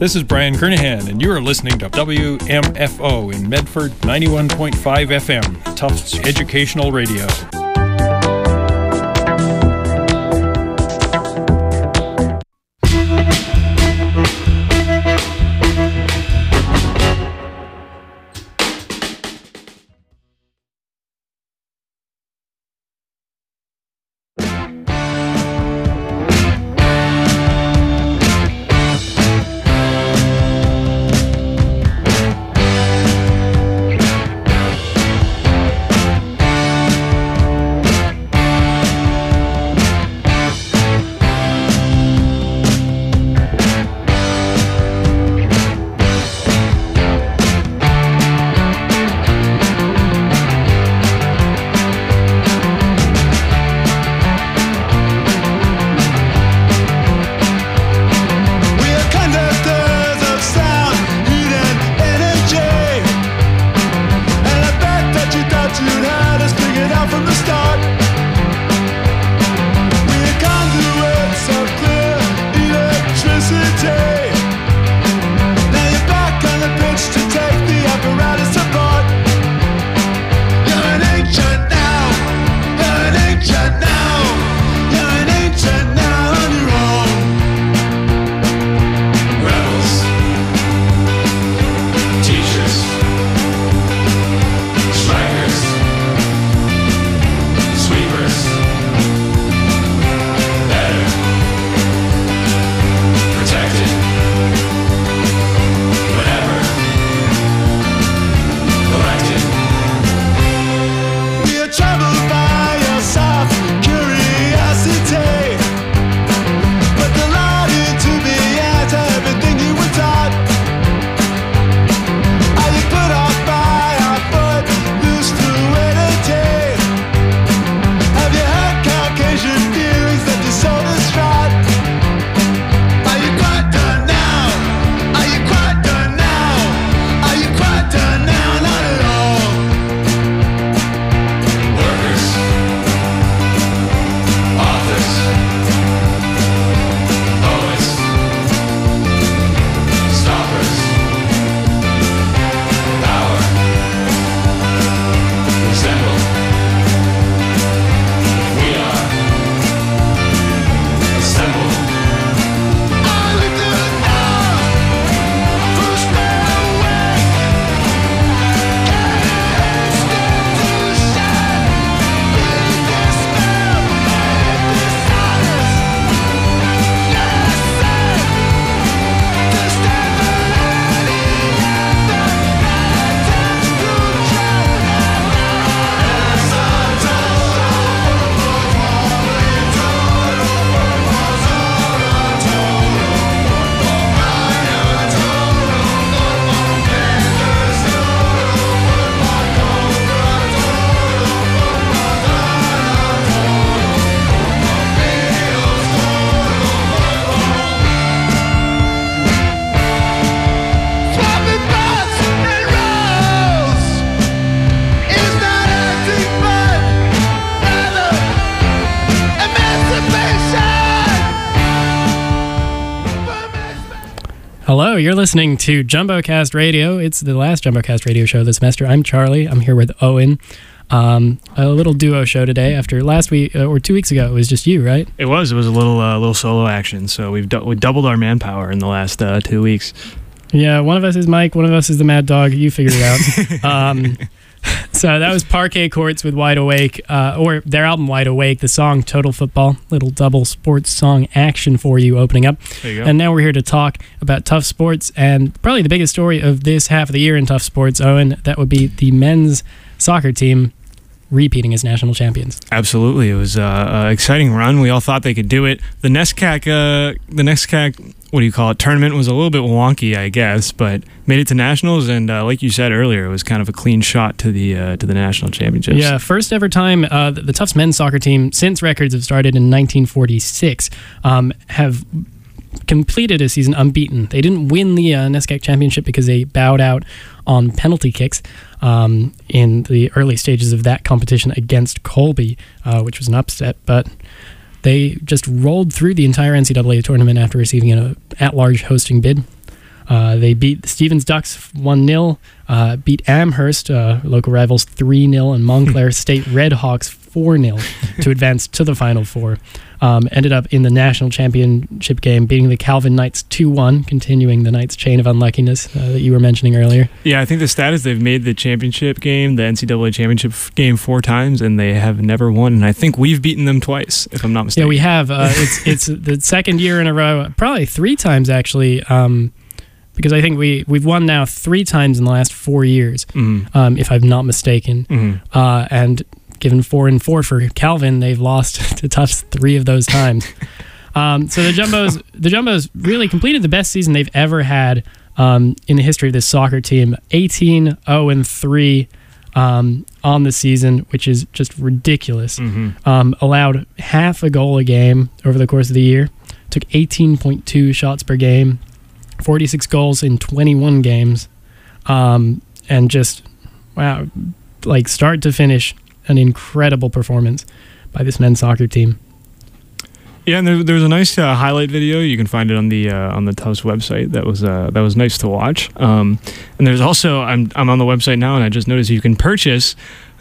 This is Brian Kernahan, and you are listening to WMFO in Medford 91.5 FM, Tufts Educational Radio. Hello, you're listening to JumboCast Radio. It's the last JumboCast Radio show this semester. I'm Charlie. I'm here with Owen. A little duo show today. After last week or 2 weeks ago, it was just you, right? It was a little solo action. So we doubled our manpower in the last 2 weeks. Yeah, one of us is Mike. One of us is the Mad Dog. You figured it out. So that was Parquet Courts with Wide Awake, or their album Wide Awake, the song Total Football, little double sports song action for you opening up. There you go. And now we're here to talk about Tufts sports, and probably the biggest story of this half of the year in Tufts sports, Owen, that would be the men's soccer team repeating as national champions. Absolutely. It was an exciting run. We all thought they could do it. The NESCAC, what do you call it, tournament was a little bit wonky, I guess, but made it to nationals, and like you said earlier, it was kind of a clean shot to the national championships. Yeah, first ever time the Tufts men's soccer team, since records have started in 1946, have completed a season unbeaten. They didn't win the NESCAC championship because they bowed out on penalty kicks in the early stages of that competition against Colby, which was an upset, but they just rolled through the entire NCAA tournament after receiving an at-large hosting bid. They beat the Stevens Ducks 1-0, beat Amherst, local rivals, 3-0, and Montclair State Redhawks 4-0 to advance to the Final Four. Ended up in the national championship game, beating the Calvin Knights 2-1, continuing the Knights' chain of unluckiness that you were mentioning earlier. Yeah, I think the stat is they've made the championship game, the NCAA championship game 4 times, and they have never won. And I think we've beaten them twice, if I'm not mistaken. Yeah, we have. It's the second year in a row, probably 3 times actually, because I think we've won now 3 times in the last 4 years, if I'm not mistaken. And given 4-4 for Calvin, they've lost to Tufts 3 of those times. So the Jumbos really completed the best season they've ever had in the history of this soccer team. 18-0-3 on the season, which is just ridiculous. Allowed half a goal a game over the course of the year. Took 18.2 shots per game. 46 goals in 21 games. And just, wow, like start to finish, an incredible performance by this men's soccer team. Yeah, and there's a nice highlight video. You can find it on the Tufts website. That was nice to watch. And there's also I'm on the website now, and I just noticed you can purchase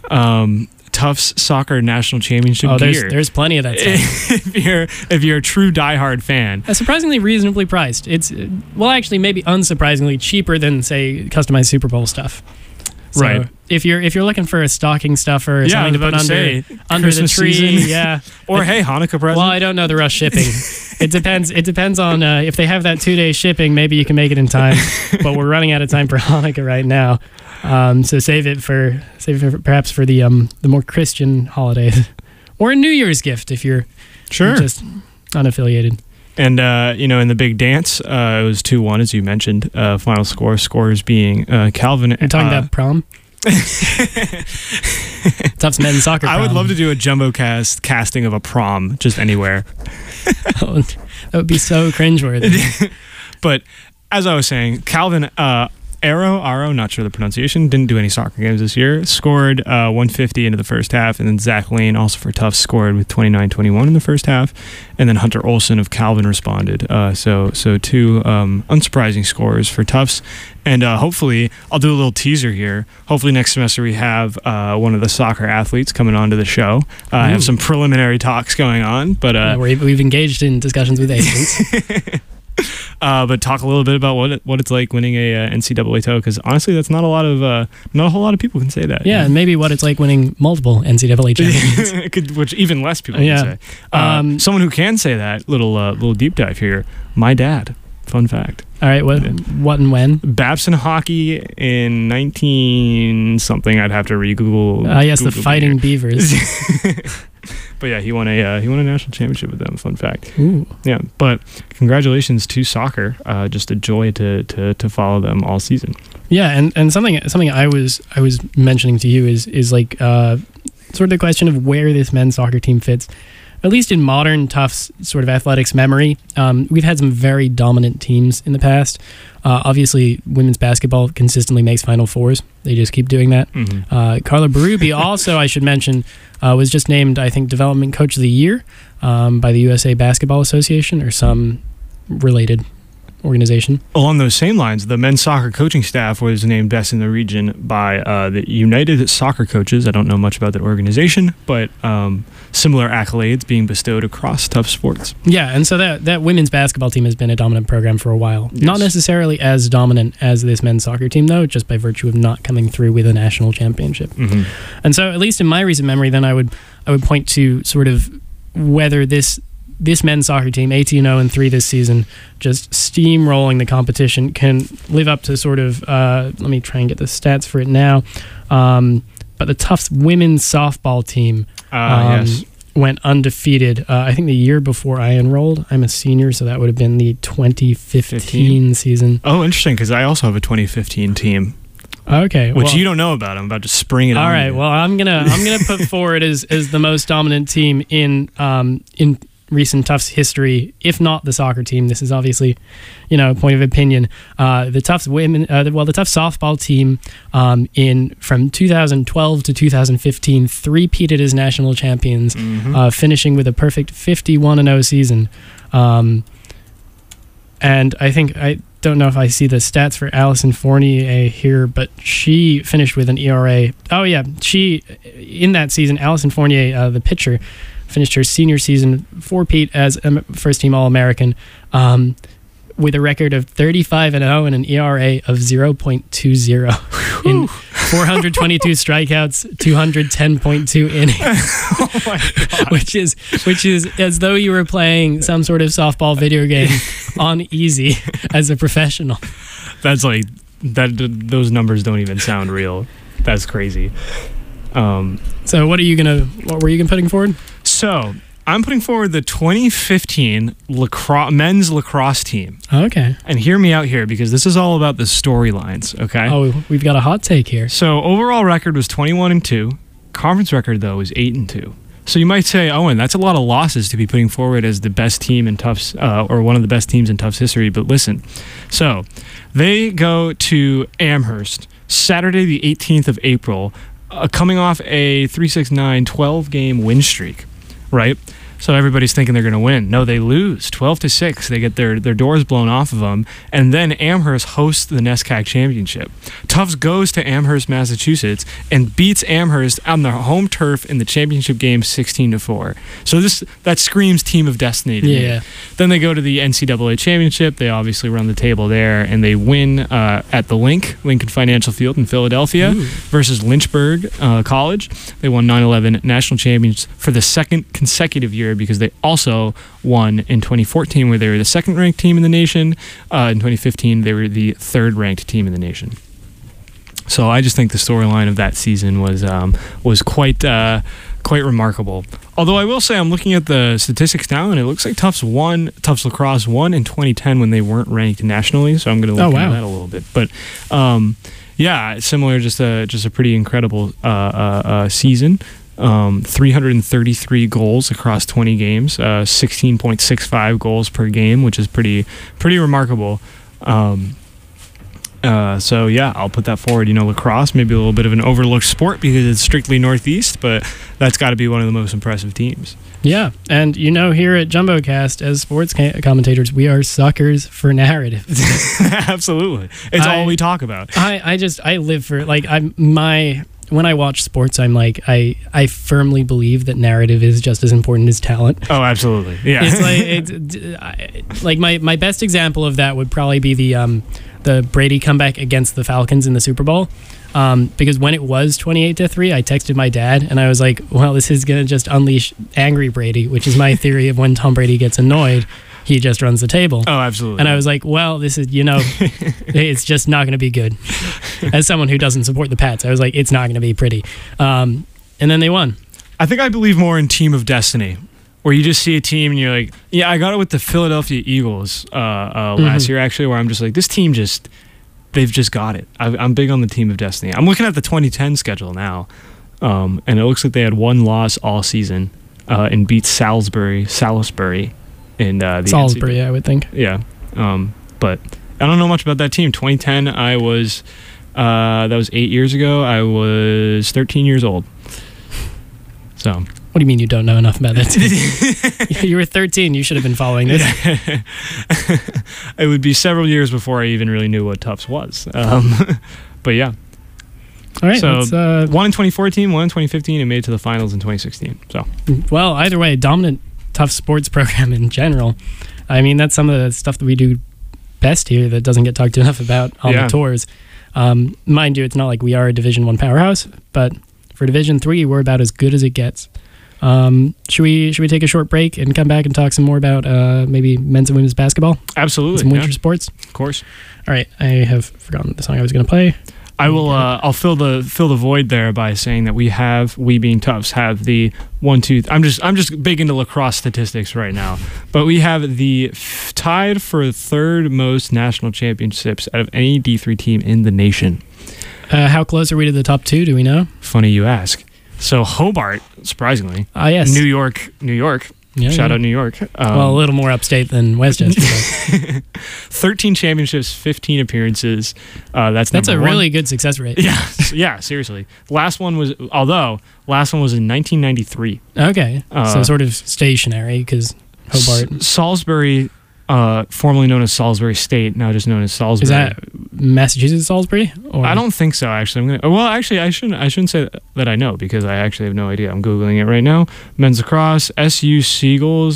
Tufts Soccer National Championship gear. There's plenty of that stuff. if you're a true diehard fan. Surprisingly reasonably priced. It's actually maybe unsurprisingly cheaper than say customized Super Bowl stuff. So right. If you're looking for a stocking stuffer or something to put under the tree, season. Or hey, Hanukkah present. Well, I don't know the rush shipping. It depends on if they have that 2-day shipping. Maybe you can make it in time. But we're running out of time for Hanukkah right now. So save it for perhaps for the more Christian holidays, or a New Year's gift if you're just unaffiliated. And, in the big dance, it was 2-1, as you mentioned. Final scores being Calvin. You're talking about prom? Tufts men's soccer prom. I would love to do a jumbo casting of a prom just anywhere. That would be so cringeworthy. But as I was saying, Calvin Aro, not sure the pronunciation, didn't do any soccer games this year, scored 150 into the first half, and then Zach Lane, also for Tufts, scored with 29-21 in the first half, and then Hunter Olson of Calvin responded. So 2 unsurprising scores for Tufts, and hopefully, I'll do a little teaser here, hopefully next semester we have one of the soccer athletes coming onto the show. I have some preliminary talks going on, but... we've engaged in discussions with agents. But talk a little bit about what it's like winning a NCAA title, because honestly, that's not a whole lot of people can say that. Yeah, and maybe what it's like winning multiple NCAA champions, which even less people can say. Someone who can say that, little deep dive here. My dad. Fun fact. All right, what and when? Babson hockey in 19 something. I'd have to re-Google. Yes, the Fighting Beavers. But yeah, he won a national championship with them. Fun fact. Ooh. Yeah, but congratulations to soccer. Just a joy to follow them all season. Yeah, and something I was mentioning to you is like sort of the question of where this men's soccer team fits. At least in modern Tufts sort of athletics memory, we've had some very dominant teams in the past. Obviously, women's basketball consistently makes Final Fours. They just keep doing that. Carla Berube also, I should mention, was just named, I think, Development Coach of the Year by the USA Basketball Association or some related organization. Along those same lines, the men's soccer coaching staff was named best in the region by the United Soccer Coaches. I don't know much about that organization, but similar accolades being bestowed across Tufts sports. Yeah, and so that women's basketball team has been a dominant program for a while. Yes. Not necessarily as dominant as this men's soccer team, though, just by virtue of not coming through with a national championship. And so, at least in my recent memory, then I would point to sort of whether this men's soccer team, 18-0-3 this season, just steamrolling the competition, can live up to sort of, let me try and get the stats for it now, but the Tufts women's softball team yes. went undefeated. I think the year before I enrolled, I'm a senior, so that would have been the 2015 season. Oh, interesting, because I also have a 2015 team. Okay, which you don't know about. I'm about to spring it on. All right, you. well, I'm gonna put forward as the most dominant team in recent Tufts history, if not the soccer team. This is obviously, a point of opinion. The Tufts women, the Tufts softball team, from 2012 to 2015, three-peated as national champions, finishing with a perfect 51-0 season. And I think don't know if I see the stats for Alison Fournier here, but she finished with an ERA. Oh yeah, in that season, Alison Fournier, the pitcher, finished her senior season four-peat as a first-team All-American, with a record of 35-0 and an ERA of 0.20 in 422 strikeouts, 210.2 innings. Oh my God. which is as though you were playing some sort of softball video game on easy as a professional. That's like that. Those numbers don't even sound real. That's crazy. So what were you gonna putting forward? So I'm putting forward the 2015 men's lacrosse team. Okay. And hear me out here, because this is all about the storylines, okay? Oh, we've got a hot take here. So overall record was 21-2. Conference record, though, was 8-2. So you might say, Owen, that's a lot of losses to be putting forward as the best team in Tufts, or one of the best teams in Tufts history. But listen, so they go to Amherst Saturday the 18th of April, coming off a 3-6-9 12-game win streak, right? So everybody's thinking they're going to win. No, they lose 12-6. They get their doors blown off of them. And then Amherst hosts the NESCAC championship. Tufts goes to Amherst, Massachusetts, and beats Amherst on their home turf in the championship game 16-4. So that screams team of destiny to me. Then they go to the NCAA championship. They obviously run the table there, and they win at the Lincoln Financial Field in Philadelphia versus Lynchburg College. They won 9/11 national champions for the second consecutive year, because they also won in 2014, where they were the second-ranked team in the nation. In 2015, they were the third-ranked team in the nation. So I just think the storyline of that season was quite remarkable. Although I will say, I'm looking at the statistics now, and it looks like Tufts Lacrosse won in 2010 when they weren't ranked nationally. So I'm going to look into that a little bit. But yeah, similar, just a pretty incredible season. 333 goals across 20 games, 16.65 goals per game, which is pretty remarkable. So yeah, I'll put that forward. Lacrosse, maybe a little bit of an overlooked sport because it's strictly Northeast, but that's got to be one of the most impressive teams. Yeah, and here at JumboCast, as sports commentators, we are suckers for narrative. Absolutely, it's all we talk about. I live for when I watch sports, I'm like, I firmly believe that narrative is just as important as talent. Oh, absolutely. Yeah. It's like my best example of that would probably be the Brady comeback against the Falcons in the Super Bowl. Because when it was 28-3, I texted my dad and I was like, well, this is going to just unleash angry Brady, which is my theory of when Tom Brady gets annoyed, he just runs the table. Oh, absolutely. And I was like, well, this is, it's just not going to be good. As someone who doesn't support the Pats, I was like, it's not going to be pretty. And then they won. I think I believe more in team of destiny, where you just see a team and you're like, yeah, I got it with the Philadelphia Eagles last year, actually, where I'm just like, this team they've just got it. I'm big on the team of destiny. I'm looking at the 2010 schedule now, and it looks like they had one loss all season and beat Salisbury in the Salisbury, NCAA. I would think. Yeah, but I don't know much about that team. 2010, I was that was 8 years ago. I was 13 years old. So. What do you mean you don't know enough about that team? You were 13. You should have been following this. Yeah. It would be several years before I even really knew what Tufts was. But yeah. All right. So one in 2014, one in 2015, and made it to the finals in 2016. So. Well, either way, dominant Tufts sports program in general. I mean, that's some of the stuff that we do best here that doesn't get talked enough about on the tours. Mind you, it's not like we are a Division I powerhouse, but for Division III, we're about as good as it gets. Should we take a short break and come back and talk some more about maybe men's and women's basketball? Absolutely. Some winter sports? Of course. All right. I have forgotten the song I was going to play. I will. I'll fill the void there by saying that we being Tufts have the 1, 2. I'm just big into lacrosse statistics right now, but we have the tied for third most national championships out of any D3 team in the nation. How close are we to the top 2? Do we know? Funny you ask. So Hobart, surprisingly. Yes. New York. Yeah, Shout out New York. Well, a little more upstate than Westchester. 13 championships, 15 appearances. That's a really good success rate. Yeah, seriously. Last one was in 1993. Okay, so sort of stationary because Hobart. Salisbury formerly known as Salisbury State, now just known as Salisbury. Is that Massachusetts Salisbury? Or? I don't think so. Actually, I shouldn't say that I know, because I actually have no idea. I'm googling it right now. Men's lacrosse, SU Seagulls,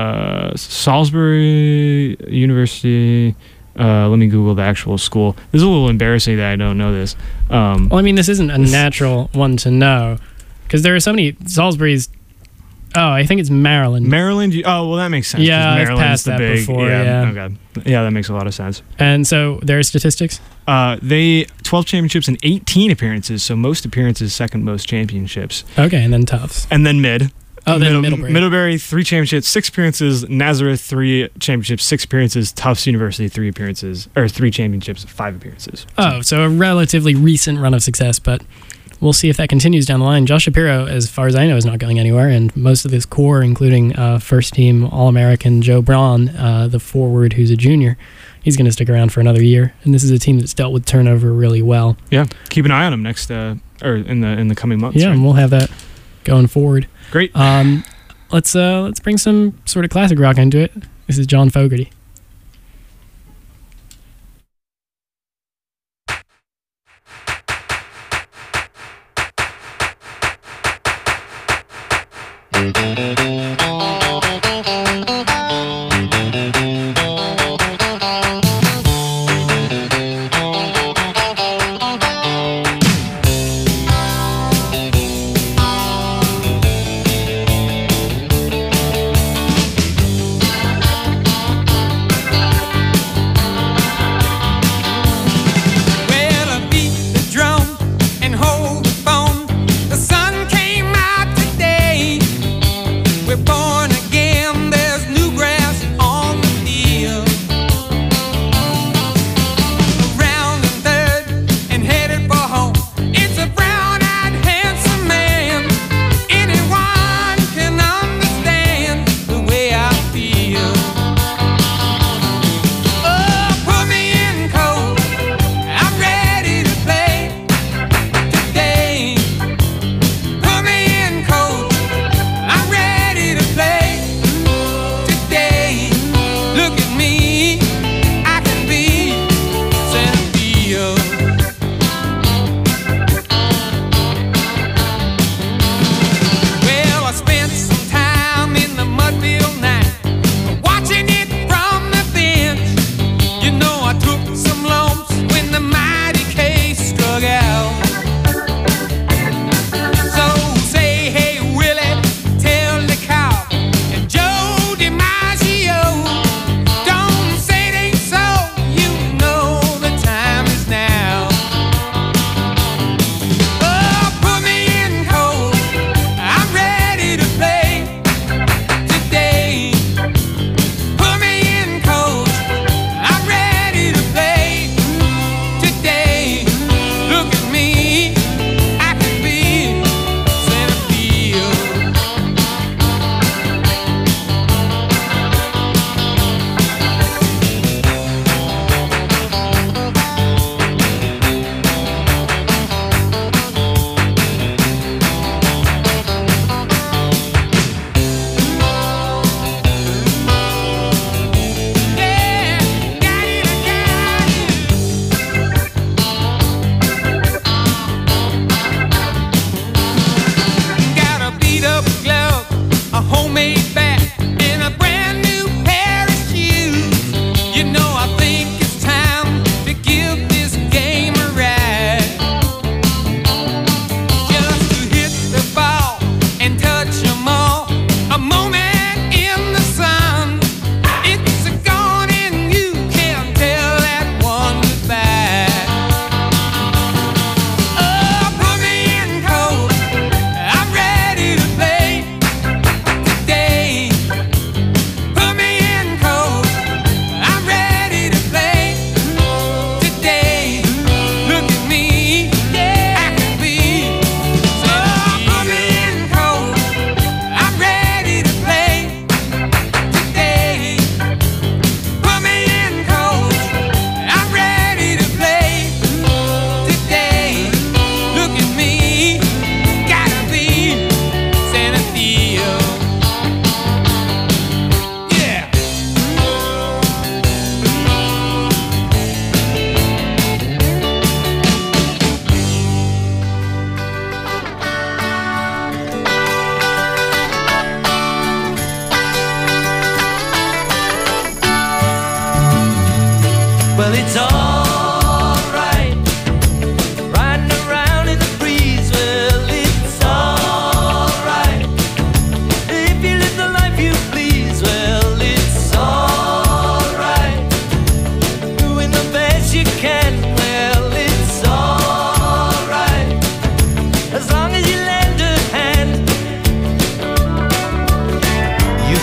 Salisbury University. Let me Google the actual school. This is a little embarrassing that I don't know this. Well, I mean, this isn't a natural one to know, because there are so many Salisbury's. Oh, I think it's Maryland. Maryland? Oh, well, that makes sense. Yeah, I've passed the that big, before. Yeah. Okay. Yeah, that makes a lot of sense. And so there are statistics? They 12 championships and 18 appearances, so most appearances, second most championships. Okay, and then Tufts. And then mid. Oh, then Middlebury. Middlebury, 3 championships, 6 appearances. Nazareth, 3 championships, 6 appearances. Tufts University, 3 championships, 5 appearances. Oh, so a relatively recent run of success, but we'll see if that continues down the line. Josh Shapiro, as far as I know, is not going anywhere, and most of this core, including first-team All-American Joe Braun, the forward who's a junior, he's going to stick around for another year. And this is a team that's dealt with turnover really well. Yeah, keep an eye on him next, or in the coming months. Yeah, right? and we'll have that going forward. Great. Let's bring some sort of classic rock into it. This is John Fogerty.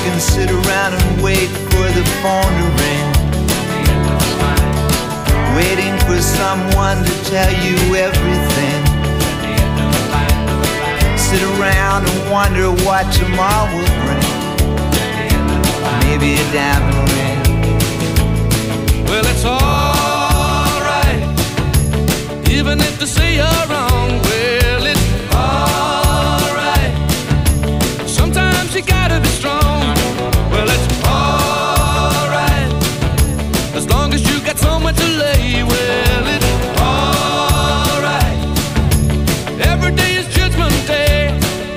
can sit around and wait for the phone to ring, waiting for someone to tell you everything. Sit around and wonder what tomorrow will bring. Maybe a diamond ring. Well, it's alright, even if they say you're wrong. Well, it's alright, sometimes you gotta be strong. Well, it's alright, as long as you got someone to lay. Well, it's alright, every day is Judgment Day.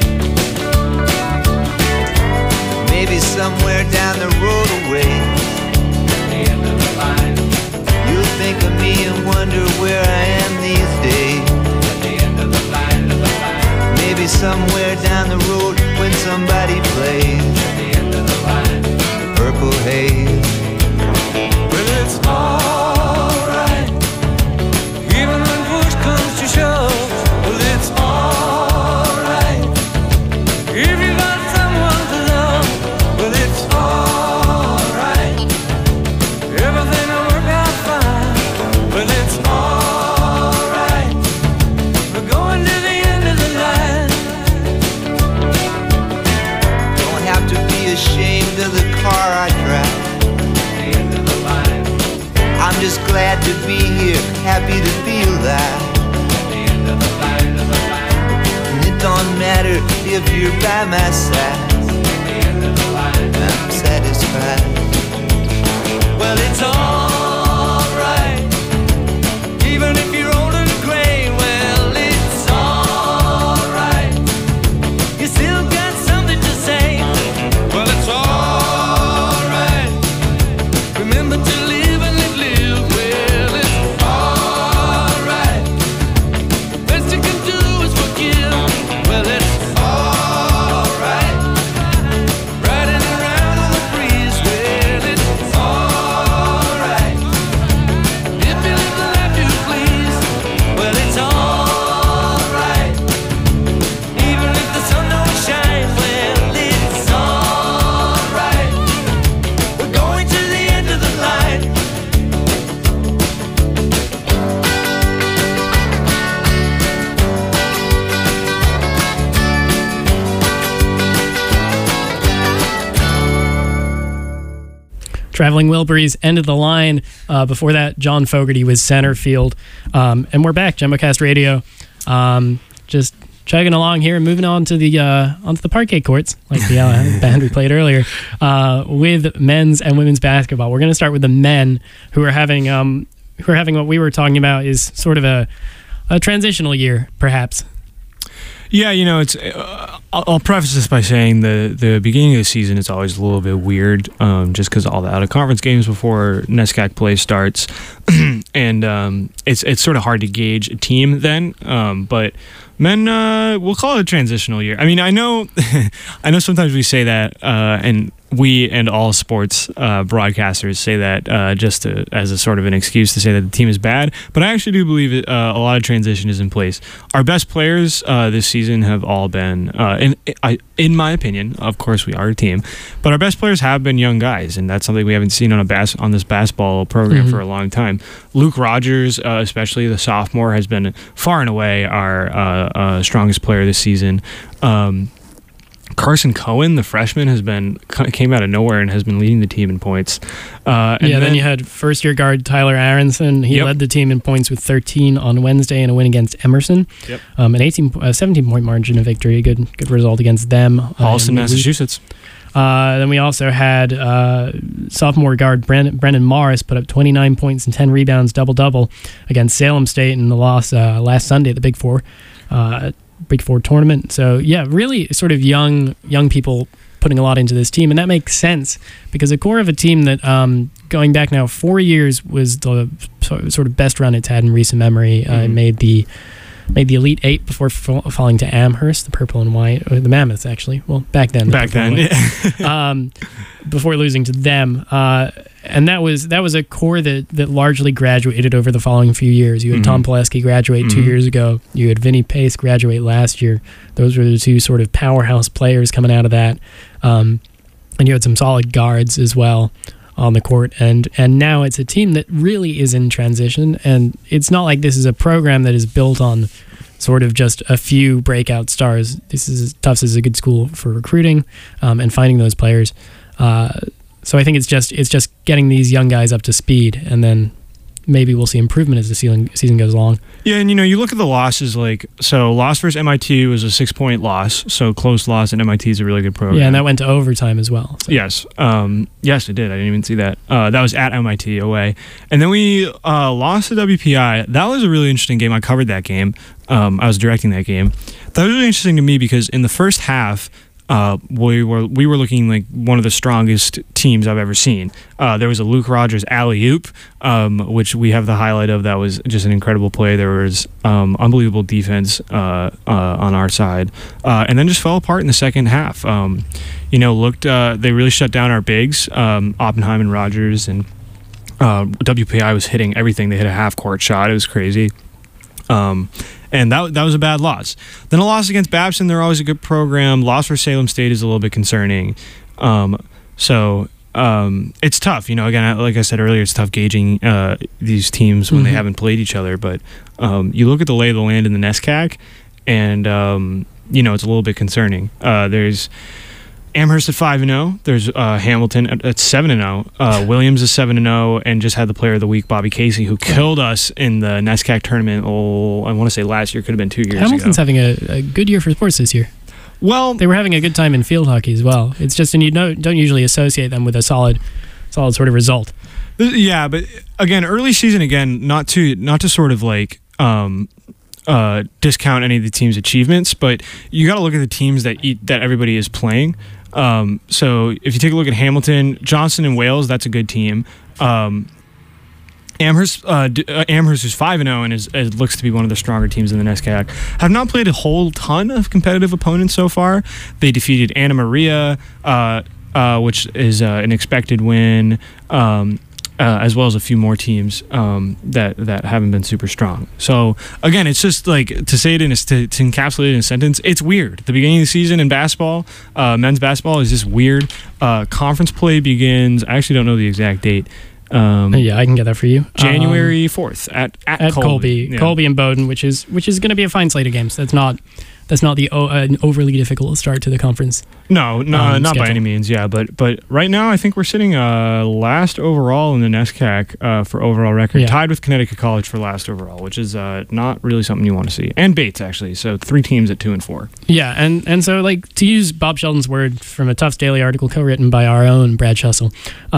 Maybe somewhere down the road away, you'll think of me and wonder where I am these days. Maybe somewhere down the road when somebody plays Purple Haze. Well, it's alright, even when push comes to shove. Well, it's alright, if you got someone to love. Well, it's alright, everything will work out fine. Well, it's alright, we're going to the end of the line. Don't have to be ashamed of the car I drive. I'm just glad to be here, happy to feel that. And it don't matter if you're by my side, I'm satisfied. Well, it's alright, even if you're old and gray. Well, it's alright, you still got something to say. Well, it's alright, remember to live and let live. Well, it's alright, the best you can do is forgive. Well, it's alright, riding around on the breeze. Well, it's alright, if you live the life you please. Well, it's alright, even if the sun don't shine. Well, it's alright, we're going to the end of the line. Traveling Wilburys, End of the Line. Before that, John Fogerty was center field. And we're back, Jumbo-Cast Radio. Just chugging along here and moving on to the onto the parquet courts, like the band we played earlier, with men's and women's basketball. We're going to start with the men, who are having what we were talking about is sort of a transitional year, perhaps. Yeah, it's. I'll preface this by saying the beginning of the season is always a little bit weird, just because all the out of conference games before NESCAC play starts, and it's sort of hard to gauge a team then. But men, we'll call it a transitional year. I mean, I know sometimes we say that, and we and all sports broadcasters say that just as a sort of an excuse to say that the team is bad. But I actually do believe a lot of transition is in place. Our best players this season have all been, in my opinion, of course we are a team, but our best players have been young guys, and that's something we haven't seen on this basketball program for a long time. Luke Rogers, especially the sophomore, has been far and away our strongest player this season. Carson Cohen, the freshman, came out of nowhere and has been leading the team in points. Then you had first-year guard Tyler Aronson. He led the team in points with 13 on Wednesday in a win against Emerson. Yep. An 17-point margin of victory. Good result against them. Holliston, Massachusetts. Then we also had sophomore guard Brendan Morris put up 29 points and 10 rebounds, double-double against Salem State in the loss last Sunday at the Big Four tournament. So yeah, really sort of young people putting a lot into this team, and that makes sense because the core of a team that going back now 4 years was the sort of best run it's had in recent memory. Made the Elite Eight before falling to Amherst, the purple and white, or the Mammoths actually. Well, back then, before losing to them. And that was a core that largely graduated over the following few years. You had Tom Pileski graduate 2 years ago. You had Vinny Pace graduate last year. Those were the two sort of powerhouse players coming out of that. and you had some solid guards as well on the court, and now it's a team that really is in transition, and it's not like this is a program that is built on sort of just a few breakout stars. Tufts is a good school for recruiting and finding those players. So I think it's just getting these young guys up to speed, and then maybe we'll see improvement as the season goes along. Yeah, and you look at the losses, loss versus MIT was a 6-point loss, so close loss, and MIT is a really good program. Yeah, and that went to overtime as well. So. Yes. Yes, it did. I didn't even see that. That was at MIT away. And then we lost to WPI. That was a really interesting game. I covered that game. I was directing that game. That was really interesting to me because in the first half, we were looking like one of the strongest teams I've ever seen. There was a Luke Rogers alley-oop, which we have the highlight of. That was just an incredible play. There was unbelievable defense on our side, and then just fell apart in the second half. They really shut down our bigs, Oppenheim and Rogers, and WPI was hitting everything. They hit a half-court shot. It was crazy. And that was a bad loss. Then a loss against Babson, they're always a good program. Loss for Salem State is a little bit concerning. It's tough. Again, like I said earlier, it's tough gauging these teams when they haven't played each other. But you look at the lay of the land in the NESCAC, and it's a little bit concerning. There's Amherst at 5-0. There's Hamilton at 7-0. Williams is 7-0, and just had the Player of the Week, Bobby Casey, who killed us in the NESCAC tournament. I want to say last year, could have been 2 years ago. Hamilton's having a good year for sports this year. Well, they were having a good time in field hockey as well. It's just, and you don't usually associate them with a solid sort of result. Yeah, but again, early season, not to sort of like discount any of the team's achievements, but you got to look at the teams that everybody is playing. So if you take a look at Hamilton, Johnson and Wales, that's a good team. Amherst, who's 5-0 and looks to be one of the stronger teams in the NESCAC, have not played a whole ton of competitive opponents so far. They defeated Anna Maria, which is an expected win, as well as a few more teams that haven't been super strong. So again, it's just like to say it to encapsulate it in a sentence. It's weird. The beginning of the season in basketball, men's basketball, is just weird. Conference play begins. I actually don't know the exact date. Yeah, I can get that for you. January 4th at Colby. Yeah. Colby and Bowdoin, which is going to be a fine slate of games. That's not an overly difficult start to the conference. No, not schedule. by any means. Yeah, but right now I think we're sitting last overall in the NESCAC for overall record, tied with Connecticut College for last overall, which is not really something you want to see. And Bates actually, so 3 teams at 2 and 4. Yeah, and so like to use Bob Sheldon's word from a Tufts Daily article co-written by our own Brad Schussel,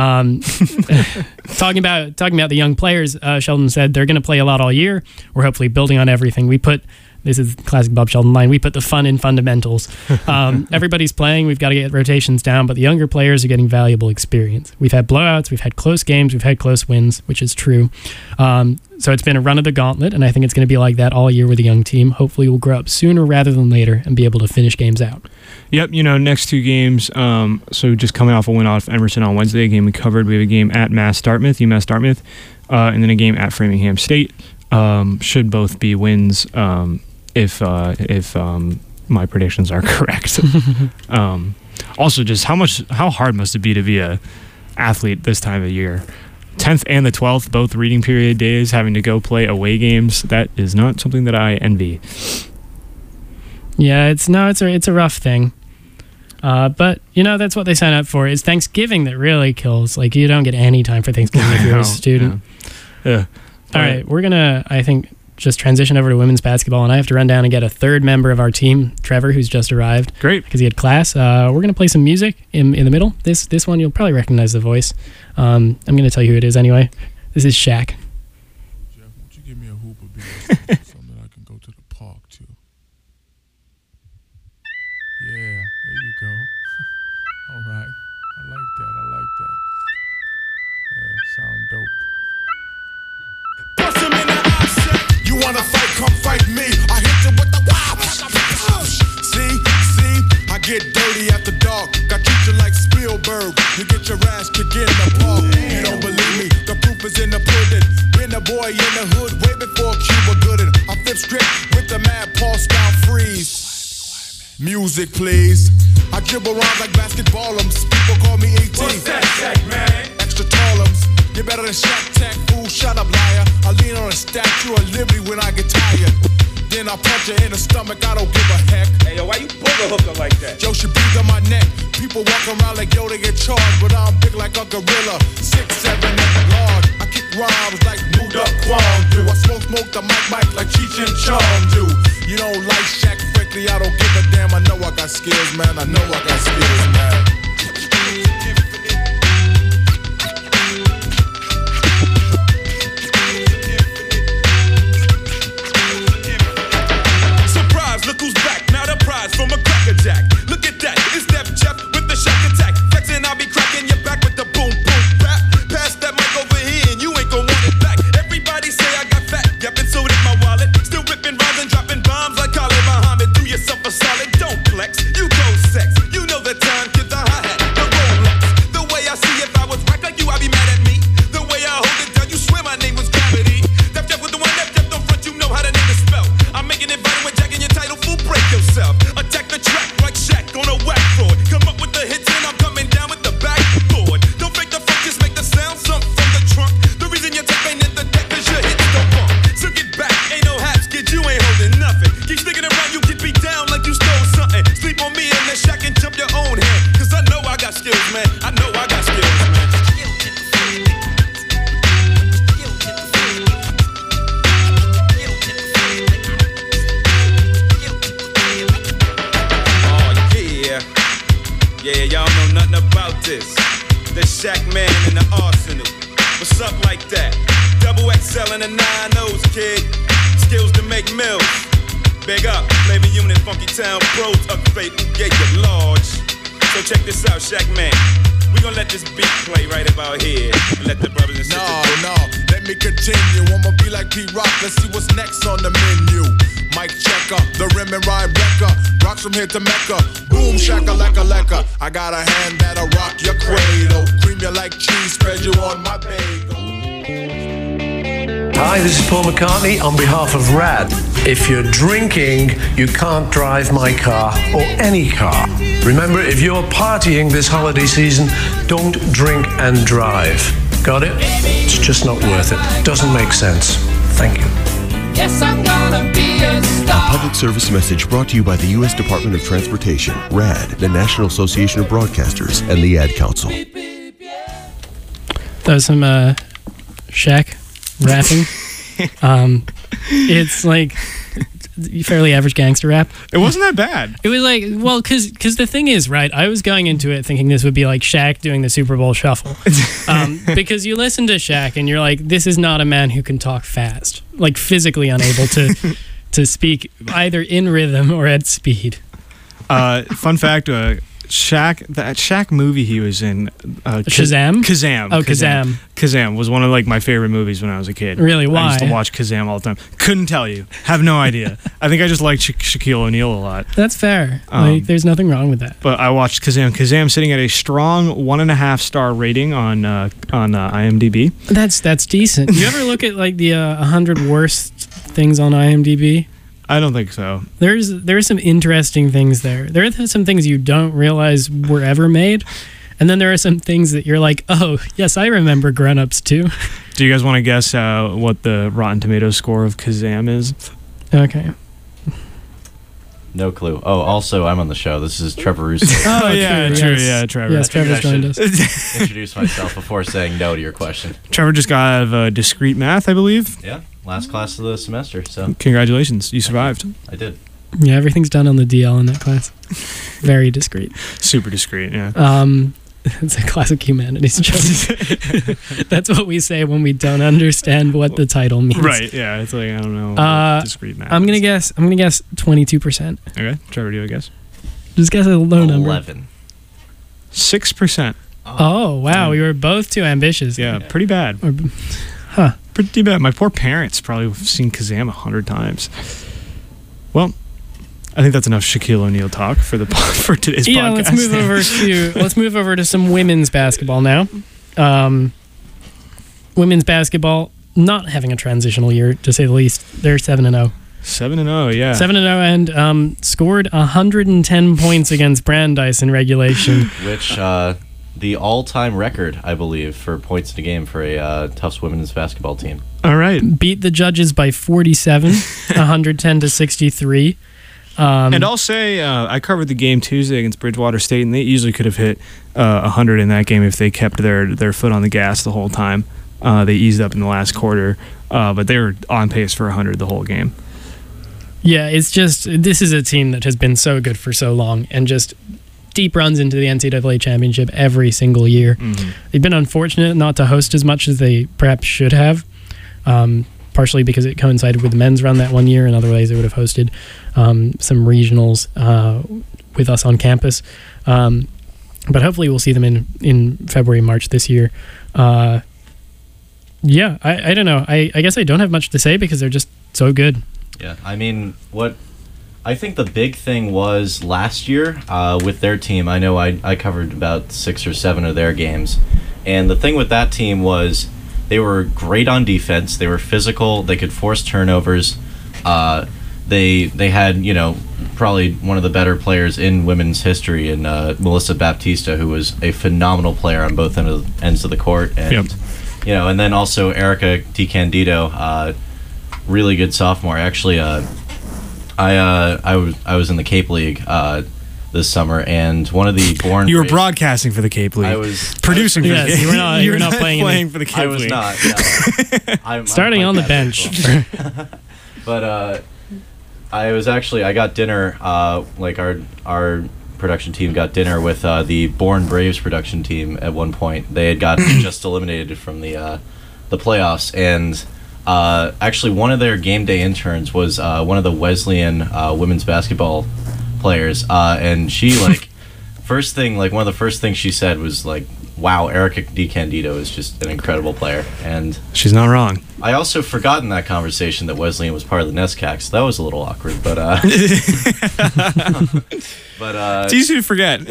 talking about the young players, Sheldon said they're going to play a lot all year. We're hopefully building on everything. This is classic Bob Sheldon line. We put the fun in fundamentals. Everybody's playing. We've got to get rotations down, but the younger players are getting valuable experience. We've had blowouts. We've had close games. We've had close wins, which is true. So it's been a run of the gauntlet, and I think it's going to be like that all year with a young team. Hopefully we'll grow up sooner rather than later and be able to finish games out. Yep, next 2 games. So just coming off a win off Emerson on Wednesday, a game we covered. We have a game at UMass Dartmouth, and then a game at Framingham State. Should both be wins. If my predictions are correct. Also, just how hard must it be to be a athlete this time of year? 10th and the 12th, both reading period days, having to go play away games. That is not something that I envy. Yeah, it's a rough thing. But that's what they sign up for. It's Thanksgiving that really kills. Like, you don't get any time for Thanksgiving if you're a student. Yeah. All right, we're gonna, I think, just transition over to women's basketball, and I have to run down and get a third member of our team, Trevor, who's just arrived. Great. Because he had class. We're going to play some music in the middle. This one, you'll probably recognize the voice. I'm going to tell you who it is anyway. This is Shaq. Jeff, won't you give me a hoop of beers? Something I can go to the park to. Yeah, there you go. All right. I like that. Yeah, sound dope. Bust him in the eye. You wanna fight, come fight me. I hit you with the wow. See, I get dirty after dark. I treat you like Spielberg. You get your ass kicked in the park. You don't believe me? The proof is in the pudding. Been a boy in the hood way before Cuba Gooding. I flip script with the mad Paul style freeze. Music, please. I dribble around like basketballums. People call me 18. What's that, Shaq, man? Extra tallums. You're better than Shaq Tech, fool. Shut up, liar. I lean on a statue of liberty when I get tired. Then I punch her in the stomach. I don't give a heck. Hey, yo, why you pull the hooker like that? Yo, she breathe on my neck. People walk around like yo, they get charged, but I'm big like a gorilla. 6'7" at large. I kick rhymes like moved up Kwon do. I smoke the mic like Cheech and Chong do. You don't like Shaq, frankly, I don't give a damn. I know I got skills, man. I know I got skills, man. Surprise, look who's back. Now the prize from a cracker jack. Look at that, it's Def Jeff with the Shaq attack. Flexing, I'll be cracking your back with the boom, boom, rap. Pass that mic over here and you ain't gon' want it back. Everybody say I got fat, yep, and so did my wallet. Still ripping rhymes and dropping bombs like Khalid Muhammad. Do yourself a solid, don't flex. You go sex, you know the time, get the hi-hat, the Rolex. The way I see if I was whack like you, I'd be mad at me. The way I hold it down, you swear my name was Gravity. Def Jeff with the one, Def Jeff don't front, you know how the name is spelled. I'm making it vital when jacking your title, fool, break yourself. Attack the track like Shaq on a whack fraud. Come up with the hits and I'm coming down with the backboard. Don't fake the funk, just make the sound, something from the trunk. The reason your tape ain't in the deck is your hits don't bump. So get back, ain't no haps, kid, you ain't holding nothing. Keep sticking around, you get beat down like you stole something. Sleep on me and then Shaq and jump your own hand. Cause I know I got skills, man. I know I got skills, man. Yeah, y'all know nothing about this. The Shaq man in the arsenal. What's up like that? Double XL and a 9-O's, kid. Skills to make mills. Big up, Flavor Unit, Funky Town Pro, Tuck Fate, who gave you large. So check this out, Shaq man. We gonna let this beat play right about here. And let the brothers and sisters No, let me continue. I'ma be like P-Rock. Let's see what's next on the menu. Mike checker, the rim and ride wrecker. Rocks from here to Mecca. Boom, shaka, leka, leka. I got a hand that'll rock your cradle. Cream you like cheese, spread you on my bagel. Hi, this is Paul McCartney on behalf of RAD. If you're drinking, you can't drive my car or any car. Remember, if you're partying this holiday season, don't drink and drive. Got it? It's just not worth it. Doesn't make sense. Thank you. Yes, I'm gonna be a star. A public service message brought to you by the U.S. Department of Transportation, RAD, the National Association of Broadcasters, and the Ad Council. That was some Shaq rapping. It's like fairly average gangster rap. It wasn't that bad. It was like, well, because the thing is, right, I was going into it thinking this would be like Shaq doing the Super Bowl shuffle. Because you listen to Shaq and you're like, this is not a man who can talk fast. Like physically unable to speak either in rhythm or at speed. Fun fact, that Shaq movie he was in, Shazam? Kazam. Oh, Kazam. Kazam was one of like my favorite movies when I was a kid. Really? Why? I used to watch Kazam all the time. Couldn't tell you. Have no idea. I think I just liked Shaquille O'Neal a lot. That's fair. Like, there's nothing wrong with that. But I watched Kazam. Kazam sitting at a strong 1.5 star rating on IMDb. That's decent. You ever look at like the 100 worst things on IMDb? I don't think so. There's some interesting things there. There are some things you don't realize were ever made, and then there are some things that you're like, oh, yes, I remember Grown Ups too. Do you guys want to guess what the Rotten Tomatoes score of Kazam is? Okay. No clue. Oh, also, I'm on the show. This is Trevor Russo. Oh, yeah, true. Yes. Yeah, Trevor. Yes, Trevor's joined us. Introduce myself before saying no to your question. Trevor just got out of discrete math, I believe. Yeah, last class of the semester. So congratulations, you survived. I did. Yeah, everything's done on the DL in that class. Very discreet. Super discreet. Yeah. It's a classic humanities joke. That's what we say when we don't understand what the title means. Right. Yeah. It's like, I don't know. Discrete math. I'm gonna guess 22%. Okay. Trevor, do you guess? Just guess a low number. 11. 6%. Oh wow, we were both too ambitious. Yeah. Pretty bad. Pretty bad. My poor parents probably have seen Kazam 100 times. Well, I think that's enough Shaquille O'Neal talk for today's podcast. Yeah, let's move over to some women's basketball now. Women's basketball not having a transitional year, to say the least. They're 7-0. 7-0, yeah. 7-0 and scored 110 points against Brandeis in regulation. Which the all-time record, I believe, for points in a game for a Tufts women's basketball team. All right. Beat the judges by 47, 110 to 63. And I'll say I covered the game Tuesday against Bridgewater State, and they easily could have hit 100 in that game if they kept their foot on the gas the whole time. They eased up in the last quarter, but they were on pace for 100 the whole game. Yeah, it's just, this is a team that has been so good for so long and just deep runs into the NCAA championship every single year. Mm-hmm. They've been unfortunate not to host as much as they perhaps should have, partially because it coincided with the men's run that one year, and otherwise they would have hosted some regionals with us on campus. But hopefully we'll see them in February, March this year. I don't know. I guess I don't have much to say because they're just so good. Yeah, I mean, what I think the big thing was last year with their team, I know I covered about 6 or 7 of their games, and the thing with that team was they were great on defense, they were physical, they could force turnovers, they had, probably one of the better players in women's history in Melissa Baptista, who was a phenomenal player on both ends of the court, and and then also Erica DiCandido, really good sophomore. Actually, I was in the Cape League this summer, and one of the born. You were broadcasting for the Cape League. I was producing. Yes, you were not playing for the Cape I was League. not. No. I'm Starting on the bench. But I got dinner. Like our production team got dinner with the Born Braves production team at one point. They had gotten just eliminated from the playoffs, and actually one of their game day interns was one of the Wesleyan women's basketball players, and she one of the first things she said was like, wow, Erica DiCandido is just an incredible player. And she's not wrong. I also forgot in that conversation that Wesleyan was part of the NESCAC, so that was a little awkward, but it's easy to forget.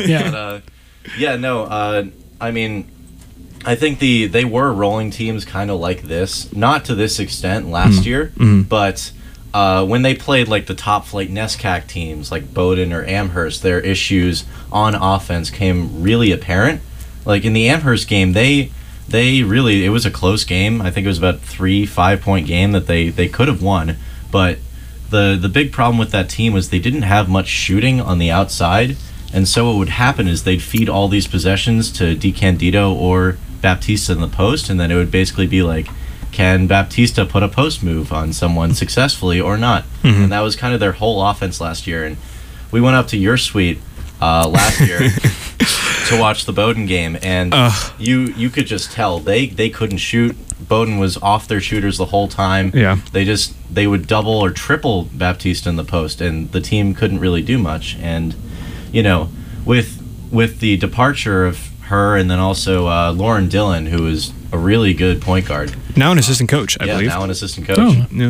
I mean, I think they were rolling teams kind of like this, not to this extent last year, but when they played like the top flight NESCAC teams like Bowdoin or Amherst, their issues on offense came really apparent. Like in the Amherst game, they really, it was a close game. I think it was about 3-5 point game that they could have won, but the big problem with that team was they didn't have much shooting on the outside, and so what would happen is they'd feed all these possessions to DiCandido or Baptista in the post, and then it would basically be like, can Baptista put a post move on someone successfully or not? And that was kind of their whole offense last year. And we went up to your suite last year to watch the Bowdoin game, and you could just tell they couldn't shoot. Bowdoin was off their shooters the whole time. Yeah, they would double or triple Baptista in the post, and the team couldn't really do much. And with the departure of her, and then also Lauren Dillon, who is a really good point guard. Now an assistant coach, I believe. Yeah, now an assistant coach. Oh, yeah.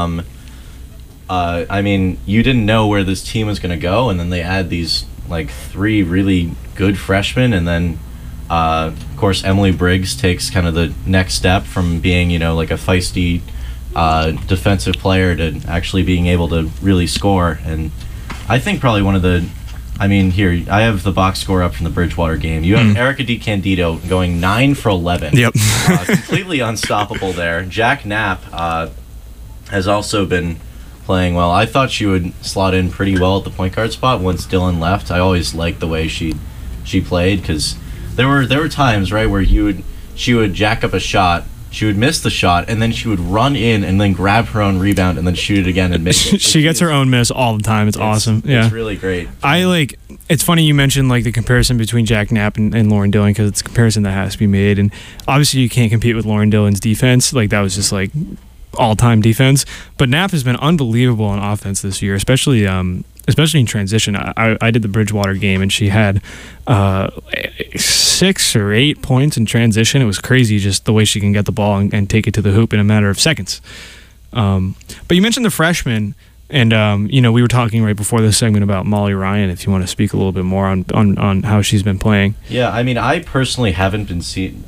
I mean, you didn't know where this team was going to go, and then they add these like 3 really good freshmen, and then of course Emily Briggs takes kind of the next step from being like a feisty defensive player to actually being able to really score. And I think probably one of the here, I have the box score up from the Bridgewater game. You have Erica DiCandido going 9 for 11. Yep. Completely unstoppable there. Jack Knapp has also been playing well. I thought she would slot in pretty well at the point guard spot once Dillon left. I always liked the way she played, because there were times, right, where she would jack up a shot, she would miss the shot, and then she would run in and then grab her own rebound and then shoot it again and miss it. She gets her own miss all the time. It's awesome. Yeah, it's really great. It's funny you mentioned like the comparison between Jack Knapp and Lauren Dillon, because it's a comparison that has to be made, and obviously you can't compete with Lauren Dillon's defense. Like that was just like all-time defense, but Knapp has been unbelievable on offense this year, especially in transition. I did the Bridgewater game, and she had 6 or 8 points in transition. It was crazy just the way she can get the ball and take it to the hoop in a matter of seconds. But you mentioned the freshman, and we were talking right before this segment about Molly Ryan, if you want to speak a little bit more on how she's been playing. Yeah, I mean, I personally haven't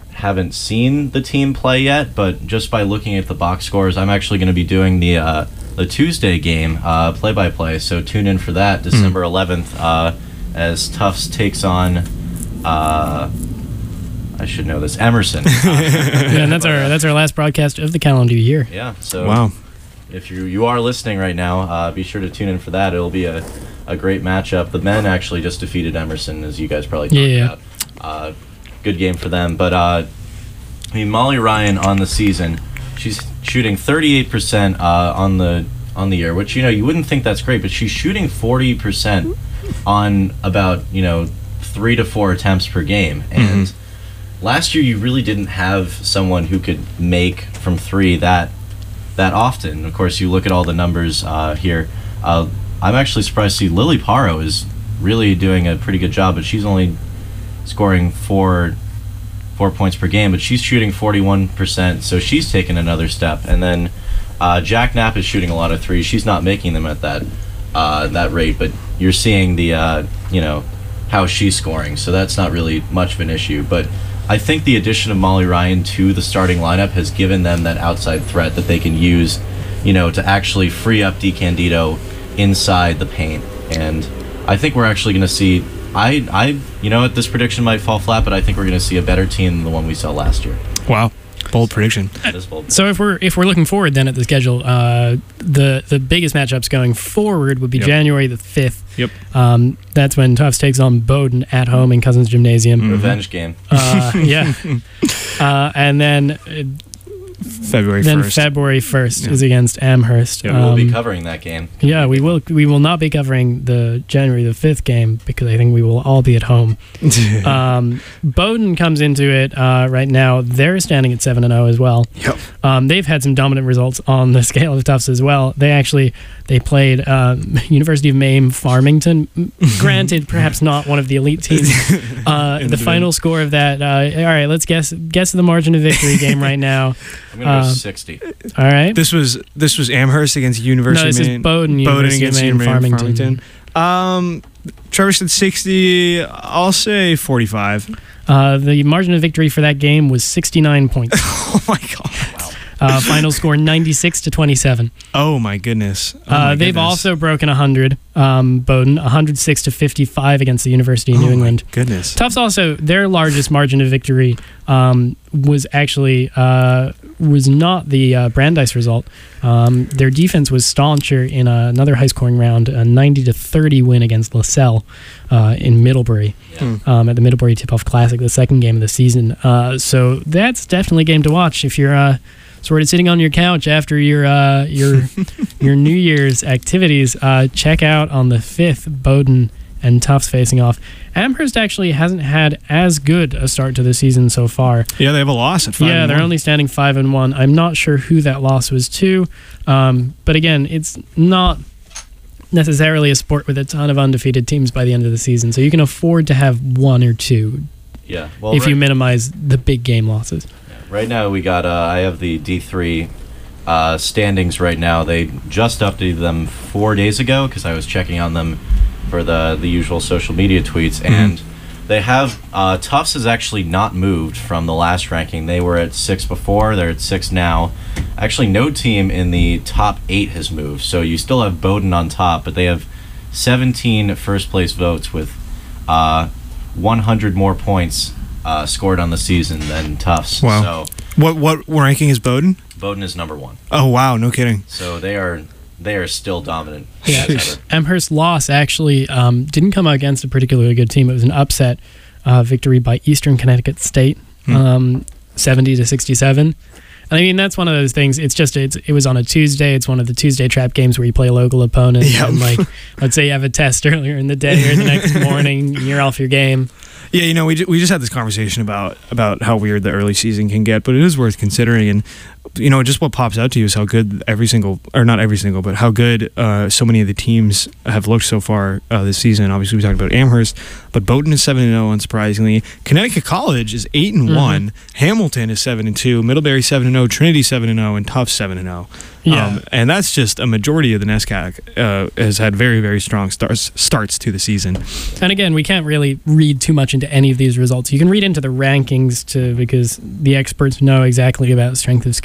seen the team play yet, but just by looking at the box scores, I'm actually going to be doing the the Tuesday game, play-by-play. So tune in for that, December 11th, as Tufts takes on. I should know this. Emerson. Yeah, and that's our last broadcast of the calendar year. Yeah. So Wow. if you are listening right now, be sure to tune in for that. It'll be a great matchup. The men actually just defeated Emerson, as you guys probably talked about. Good game for them. But I mean, Molly Ryan on the season, she's shooting 38% on the year, which you wouldn't think that's great, but she's shooting 40% on about 3 to 4 attempts per game. And last year, you really didn't have someone who could make from 3 that often. Of course, you look at all the numbers here. I'm actually surprised to see Lily Paro is really doing a pretty good job, but she's only scoring 4 points per game, but she's shooting 41%, so she's taken another step. And then Jack Knapp is shooting a lot of 3s. She's not making them at that rate, but you're seeing the how she's scoring, so that's not really much of an issue. But I think the addition of Molly Ryan to the starting lineup has given them that outside threat that they can use, to actually free up DeCandido inside the paint. And I think we're actually going to see, this prediction might fall flat, but I think we're going to see a better team than the one we saw last year. Wow. Bold prediction. That is bold. So if we're looking forward then at the schedule, the biggest matchups going forward would be January the 5th. Yep. That's when Tufts takes on Bowdoin at home in Cousins Gymnasium. Revenge game. Yeah. And then February 1st. February 1st is against Amherst. Yeah, we'll be covering that game. Yeah, we will. We will not be covering the January the 5th game because I think we will all be at home. Bowdoin comes into it right now. They're standing at 7-0 as well. Yep. They've had some dominant results on the scale of Tufts as well. They played University of Maine Farmington. Granted, perhaps not one of the elite teams. The final score of that. All right, let's guess the margin of victory game right now. I'm gonna go 60. All right. This was Amherst against University of Maine. No, this is Bowdoin University of Maine Farmington. Trevor said 60. I'll say 45. The margin of victory for that game was 69 points. Oh my god. Final score 96-27. Oh my goodness. They've also broken 100. Bowdoin 106-55 against the University of New England. Goodness. Tufts also, their largest margin of victory was actually was not the Brandeis result. Their defense was stauncher in another high-scoring round, a 90-30 win against LaSalle in Middlebury at the Middlebury Tip-Off Classic, the second game of the season. So that's definitely a game to watch if you're sort of sitting on your couch after your New Year's activities. Check out on the 5th Bowdoin and Tufts facing off. Amherst actually hasn't had as good a start to the season so far. Yeah, they have a loss at 5-1. Yeah, they're only standing 5-1. I'm not sure who that loss was to, but again, it's not necessarily a sport with a ton of undefeated teams by the end of the season, so you can afford to have 1 or 2. Yeah, well, if you minimize the big game losses. Right now, we got. I have the D3 standings right now. They just updated them 4 days ago because I was checking on them for the usual social media tweets, and they have Tufts has actually not moved from the last ranking. They were at 6 before. They're at 6 now. Actually, no team in the top 8 has moved. So you still have Bowdoin on top, but they have 17 first place votes with 100 more points scored on the season than Tufts. Wow. So what ranking is Bowdoin? Bowdoin is number 1. Oh wow, no kidding. So they are still dominant. Yeah. Amherst's loss actually didn't come out against a particularly good team. It was an upset victory by Eastern Connecticut State, 70-67. And I mean, that's one of those things. It's just it was on a Tuesday. It's one of the Tuesday trap games where you play a local opponent. Yep. And like, let's say you have a test earlier in the day or the next morning, you're off your game. Yeah, we just had this conversation about how weird the early season can get, but it is worth considering. And just what pops out to you is how good how good so many of the teams have looked so far this season. Obviously, we talked about Amherst, but Bowdoin is 7-0, unsurprisingly. Connecticut College is 8-1. Hamilton is 7-2. Middlebury 7-0. Trinity 7-0, and Tufts 7-0. Yeah. And that's just a majority of the NESCAC has had very, very strong starts to the season. And again, we can't really read too much into any of these results. You can read into the rankings because the experts know exactly about strength of schedule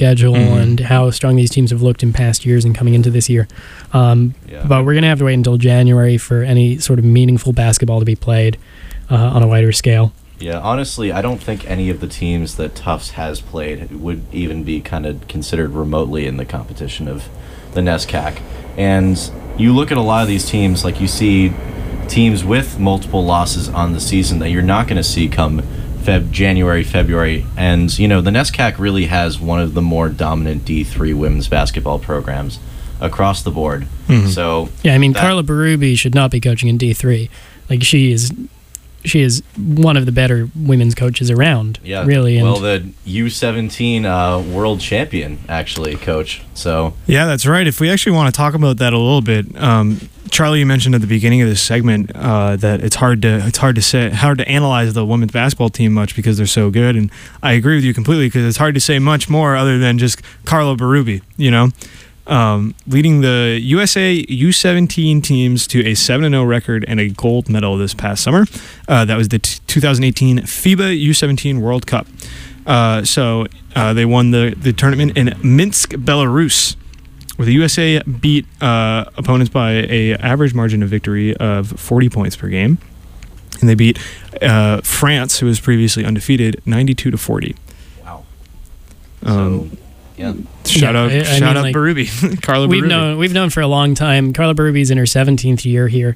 schedule and how strong these teams have looked in past years and coming into this year. But we're going to have to wait until January for any sort of meaningful basketball to be played on a wider scale. Yeah, honestly, I don't think any of the teams that Tufts has played would even be kind of considered remotely in the competition of the NESCAC. And you look at a lot of these teams, like you see teams with multiple losses on the season that you're not going to see come January, February. And, you know, the NESCAC really has one of the more dominant D3 women's basketball programs across the board. So yeah, I mean, Carla Berube should not be coaching in D3. Like, she is one of the better women's coaches around. Yeah, really. Well, the U17 world champion, actually, coach. So yeah, that's right. If we actually want to talk about that a little bit, Charlie, you mentioned at the beginning of this segment that it's hard to analyze the women's basketball team much because they're so good, and I agree with you completely because it's hard to say much more other than just Carla Berube, you know. Leading the USA U17 teams to a 7-0 record and a gold medal this past summer. That was the 2018 FIBA U17 World Cup. So they won the tournament in Minsk, Belarus, where the USA beat opponents by an average margin of victory of 40 points per game. And they beat France, who was previously undefeated, 92-40. Wow. Yeah. Shout out Berube. Carla Berube. We've known for a long time. Carla Berube's in her 17th year here.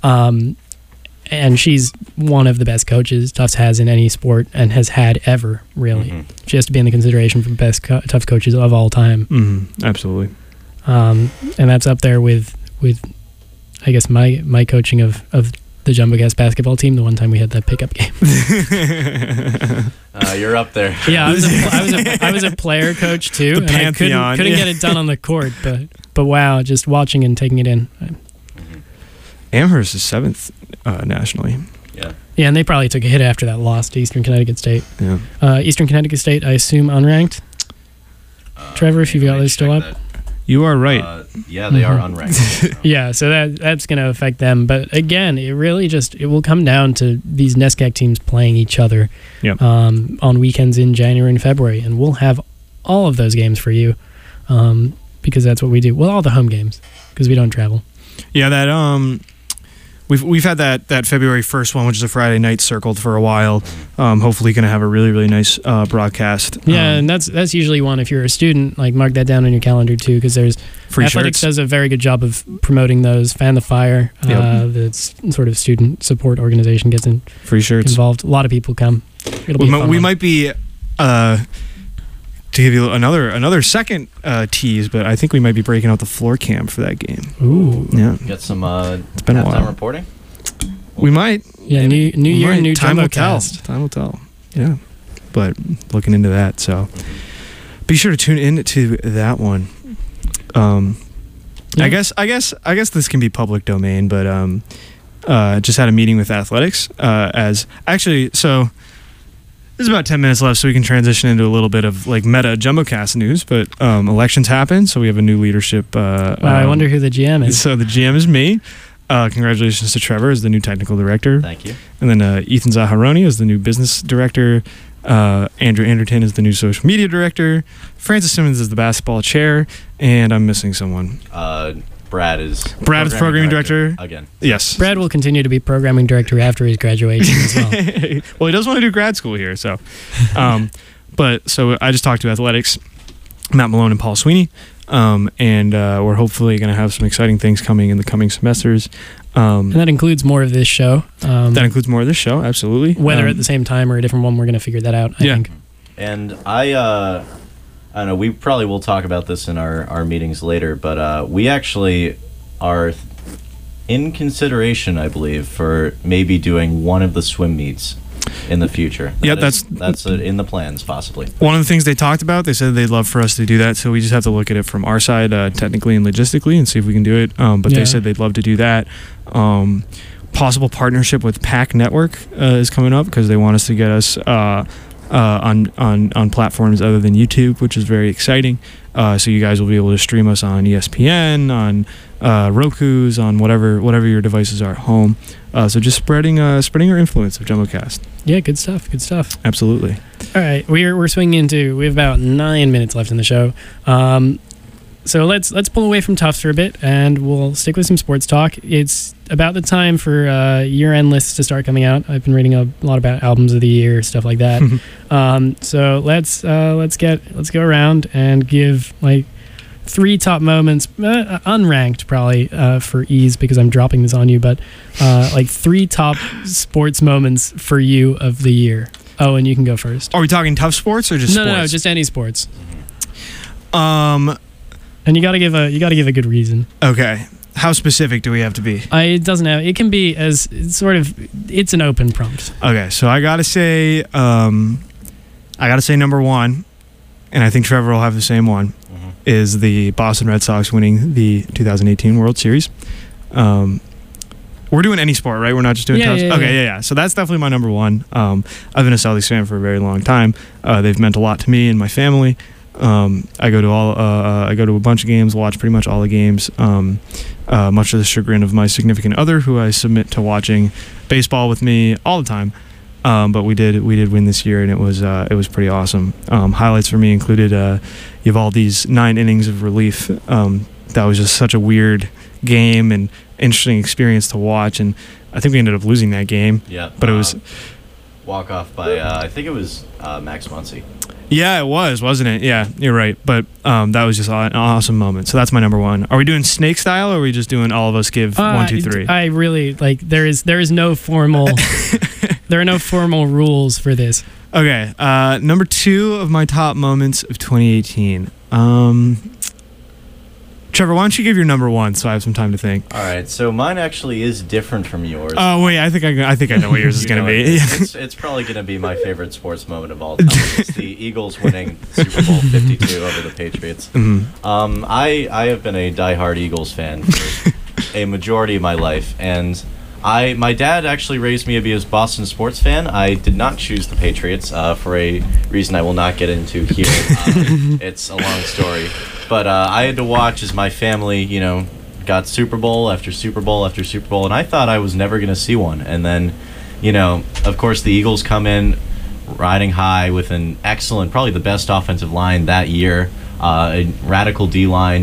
And she's one of the best coaches Tufts has in any sport and has had ever, really. She has to be in the consideration for best Tufts coaches of all time. Absolutely. And that's up there with I guess, my coaching of the JumboCast basketball team, the one time we had that pickup game. You're up there. Yeah, I was a player coach too, the and Pantheon. I couldn't get it done on the court, but wow, just watching and taking it in. Amherst is 7th nationally. Yeah, and they probably took a hit after that loss to Eastern Connecticut State. Yeah. Eastern Connecticut State, I assume, unranked. Trevor, if you've got those still up. You are right. Yeah, they are unranked. Yeah, so that's going to affect them. But again, it will come down to these NESCAC teams playing each other on weekends in January and February. And we'll have all of those games for you because that's what we do. Well, all the home games because we don't travel. Yeah, that we've had that February 1st one, which is a Friday night, circled for a while. Hopefully going to have a really, really nice broadcast. Yeah, and that's usually one, if you're a student, like mark that down on your calendar too, because there's free Athletics shirts. does a very good job of promoting those. Fan the Fire, the sort of student support organization gets free shirts involved. A lot of people come. It'll be we might be to give you another second tease, but I think we might be breaking out the floor cam for that game. Ooh, yeah. Get some it's been a while. reporting. We might. Yeah, new year, new time will tell. JumboCast. Time will tell. Yeah, but looking into that, so be sure to tune in to that one. I guess this can be public domain, but just had a meeting with Athletics so. There's about 10 minutes left, so we can transition into a little bit of like meta JumboCast news. But elections happened, so we have a new leadership. I wonder who the GM is. So the GM is me. Congratulations to Trevor as the new technical director. Thank you. And then Ethan Zaharoni is the new business director. Andrew Anderton is the new social media director. Francis Simmons is the basketball chair, and I'm missing someone. Brad is programming director again. Yes. Brad will continue to be programming director after his graduation as well. Well, he does want to do grad school here, so. So I just talked to Athletics, Matt Malone and Paul Sweeney, and we're hopefully going to have some exciting things coming in the coming semesters. And that includes more of this show. Absolutely. Whether at the same time or a different one, we're going to figure that out, I think. And I don't know, we probably will talk about this in our meetings later, but we actually are in consideration, I believe, for maybe doing one of the swim meets in the future. That's in the plans, possibly. One of the things they talked about, they said they'd love for us to do that, so we just have to look at it from our side, technically and logistically, and see if we can do it. They said they'd love to do that. Possible partnership with PAC Network is coming up because they want us to get us on platforms other than YouTube, which is very exciting. So you guys will be able to stream us on ESPN, on Roku's, on whatever your devices are at home. So just spreading our influence of JumboCast. Yeah, good stuff. Absolutely. All right, we're swinging into. We have about 9 minutes left in the show. So let's pull away from Tufts for a bit, and we'll stick with some sports talk. It's about the time for year-end lists to start coming out. I've been reading a lot about albums of the year, stuff like that. So let's go around and give like 3 top moments, unranked probably for ease because I'm dropping this on you, but like 3 top sports moments for you of the year. Oh, and you can go first. Are we talking tough sports or just sports? No, just any sports. And you gotta give a good reason. Okay. How specific do we have to be? It doesn't have. It can be as sort of. It's an open prompt. Okay, so I gotta say number 1, and I think Trevor will have the same one. Is the Boston Red Sox winning the 2018 World Series? We're doing any sport, right? We're not just doing Tufts? Okay, yeah. So that's definitely my number 1. I've been a Celtics fan for a very long time. They've meant a lot to me and my family. I go to a bunch of games, watch pretty much all the games, much to the chagrin of my significant other, who I submit to watching baseball with me all the time. But we did win this year, and it was pretty awesome. Highlights for me included you have all these 9 innings of relief. That was just such a weird game and interesting experience to watch, and I think we ended up losing that game. Yeah, but it was walk off by I think it was Max Muncy. Yeah, it was, wasn't it? Yeah, you're right. But that was just an awesome moment. So that's my number 1. Are we doing snake style, or are we just doing all of us give 1, 2, 3? I really like. There is no formal. There are no formal rules for this. Okay, number 2 of my top moments of 2018. Trevor, why don't you give your number 1 so I have some time to think? All right, so mine actually is different from yours. Oh wait, I think I know what yours is going to be. It's probably going to be my favorite sports moment of all time. It's the Eagles winning Super Bowl 52 over the Patriots. I have been a diehard Eagles fan for a majority of my life, and my dad actually raised me to be a Boston sports fan. I did not choose the Patriots for a reason I will not get into here. It's a long story. But I had to watch as my family, got Super Bowl after Super Bowl after Super Bowl, and I thought I was never going to see one. And then, of course, the Eagles come in riding high with an excellent, probably the best offensive line that year, a radical D-line,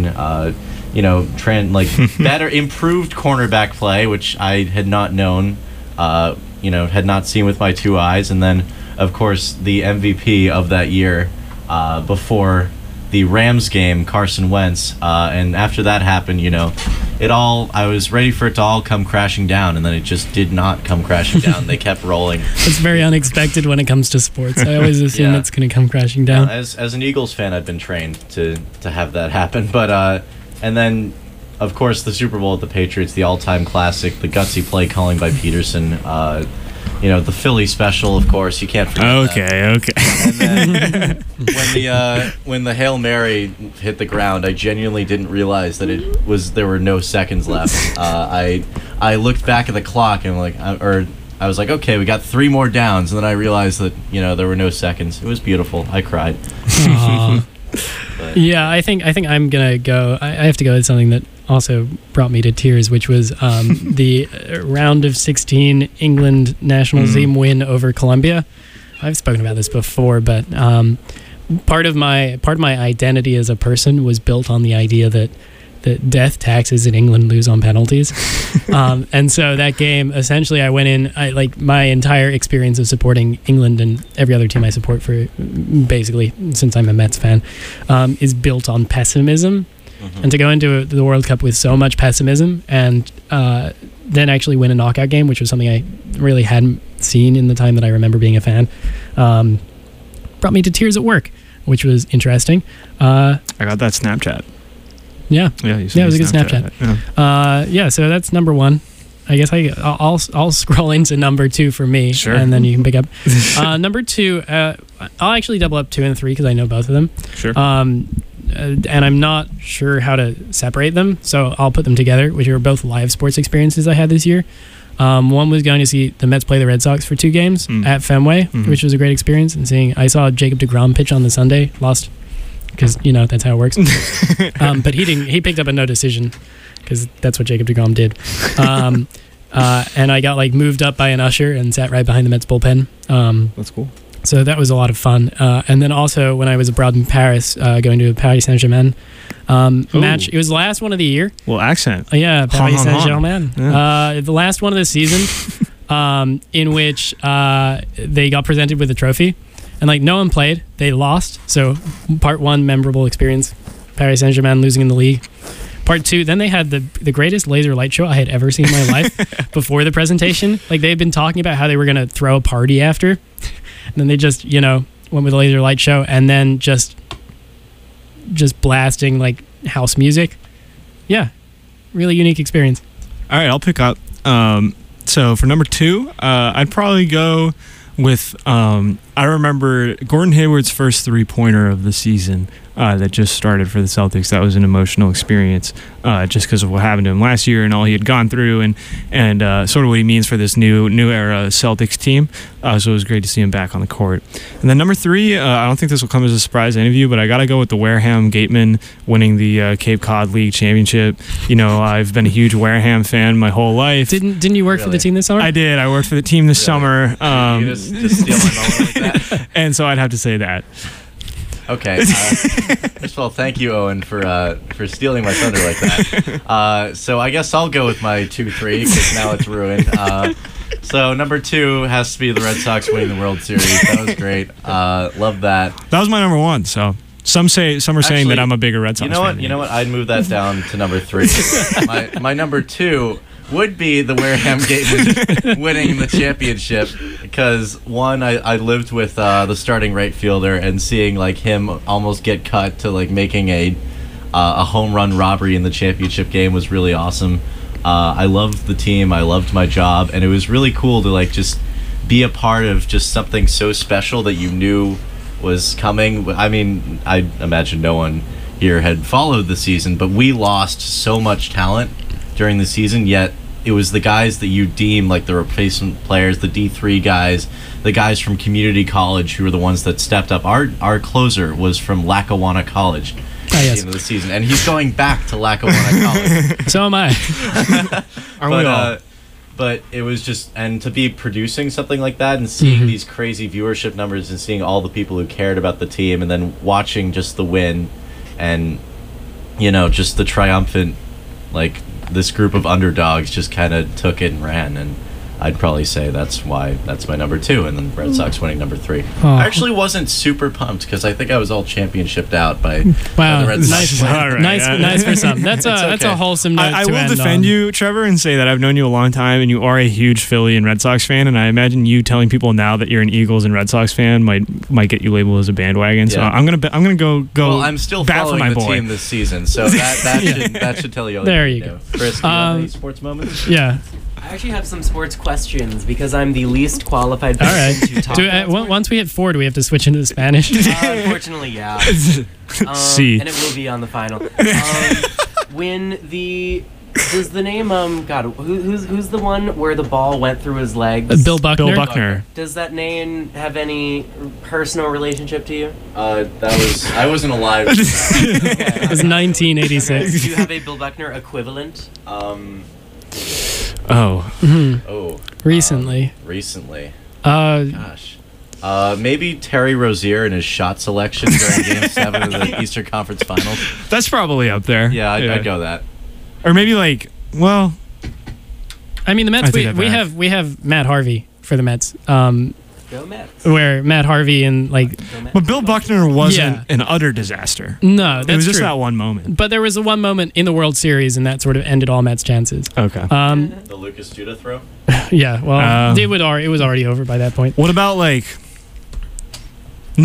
better, improved cornerback play, which I had not known, had not seen with my 2 eyes. And then, of course, the MVP of that year before the Rams game, Carson Wentz, and after that happened, I was ready for it to all come crashing down, and then it just did not come crashing down. They kept rolling. It's very unexpected when it comes to sports. I always assume it's going to come crashing down. As an Eagles fan, I've been trained to have that happen, but and then, of course, the Super Bowl at the Patriots, the all-time classic, the gutsy play calling by Peterson, the Philly special, of course, you can't forget that. Okay. And then when the Hail Mary hit the ground, I genuinely didn't realize that there were no seconds left. I looked back at the clock and I was like, okay, we got 3 more downs, and then I realized that there were no seconds. It was beautiful. I cried. Yeah, I think I'm gonna go. I have to go with something that also brought me to tears, which was the round of 16 England national team win over Colombia. I've spoken about this before, but part of my identity as a person was built on the idea that death taxes in England lose on penalties. And so that game, essentially, I went in, my entire experience of supporting England and every other team I support for basically, since I'm a Mets fan, is built on pessimism. And to go into the World Cup with so much pessimism and then actually win a knockout game, which was something I really hadn't seen in the time that I remember being a fan, brought me to tears at work, which was interesting. I got that Snapchat. Yeah, it was a good Snapchat. Yeah, so that's number 1. I guess I'll scroll into number 2 for me, sure, and then you can pick up number 2. I'll actually double up 2 and 3 because I know both of them. Sure. And I'm not sure how to separate them, so I'll put them together, which are both live sports experiences I had this year. One was going to see the Mets play the Red Sox for 2 games at Fenway, which was a great experience, and I saw Jacob deGrom pitch on the Sunday, lost. Because that's how it works. But he picked up a no decision because that's what Jacob deGrom did. And I got moved up by an usher and sat right behind the Mets bullpen. That's cool. So that was a lot of fun. And then also when I was abroad in Paris, going to a Paris Saint-Germain match. It was the last one of the year. Well, accent. Yeah, Paris Saint-Germain. Yeah. The last one of the season, in which they got presented with a trophy. And like no one played. They lost. So part one, memorable experience. Paris Saint-Germain losing in the league. Part two, then they had the greatest laser light show I had ever seen in my life before the presentation. Like they had been talking about how they were going to throw a party after. And then they just, went with a laser light show and then just blasting like house music. Yeah. Really unique experience. All right, I'll pick up. So for number 2, I'd probably go with I remember Gordon Hayward's first 3-pointer of the season that just started for the Celtics. That was an emotional experience just because of what happened to him last year and all he had gone through and sort of what he means for this new era Celtics team. So it was great to see him back on the court. And then number 3, I don't think this will come as a surprise to any of you, but I got to go with the Wareham Gatemen winning the Cape Cod League Championship. I've been a huge Wareham fan my whole life. Didn't you work for the team this summer? I did. I worked for the team this summer. You just steal my moment like that. And so I'd have to say that. Okay. First of all, thank you, Owen, for stealing my thunder like that. So I guess I'll go with my 2-3 because now it's ruined. So number 2 has to be the Red Sox winning the World Series. That was great. Love that. That was my number 1. So some are saying that I'm a bigger Red Sox fan. You know what? I'd move that down to number 3. My number 2 would be the Wareham Gatemen winning the championship because one, I lived with the starting right fielder and seeing like him almost get cut to like making a home run robbery in the championship game was really awesome. I loved the team, I loved my job, and it was really cool to like just be a part of just something so special that you knew was coming. I mean, I imagine no one here had followed the season, but we lost so much talent during the season, yet it was the guys that you deem like the replacement players, the D3 guys, the guys from community college who were the ones that stepped up. Our closer was from Lackawanna College at the end of the season, and he's going back to Lackawanna College. So am I. But it was just, and to be producing something like that and seeing these crazy viewership numbers and seeing all the people who cared about the team and then watching just the win and, just the triumphant, like, this group of underdogs just kind of took it and ran, and I'd probably say that's my number 2, and then the Red Sox winning number 3. I actually wasn't super pumped because I think I was all championshiped out by the Red Sox. Nice for some. That's a wholesome note. I will defend you, Trevor, and say that I've known you a long time, and you are a huge Philly and Red Sox fan. And I imagine you telling people now that you're an Eagles and Red Sox fan might get you labeled as a bandwagon. So I'm gonna go. Well, I'm still bat following for my the boy. team this season, so that should tell you all. There you you go. Chris, do you have any sports moments? Yeah. I actually have some sports questions because I'm the least qualified person to talk about once we hit 4, do we have to switch into the Spanish? Unfortunately, yeah. See. And it will be on the final. Does the name who's the one where the ball went through his legs? Bill Buckner. Bill Buckner. Does that name have any personal relationship to you? I wasn't alive. It was 1986. Do you have a Bill Buckner equivalent? Recently. Gosh. Maybe Terry Rozier and his shot selection during Game 7 of the Eastern Conference Finals. That's probably up there. Yeah, I'd go that. Or maybe like, well, I mean the Mets. We have Matt Harvey for the Mets. Go Mets. Where Matt Harvey and like, but Bill Buckner wasn't an utter disaster. No, that's it was just true. that one moment. But there was a one moment in the World Series, and that sort of ended all Mets' chances. Okay. The Lucas Duda throw. Yeah. Well, it was already over by that point. What about like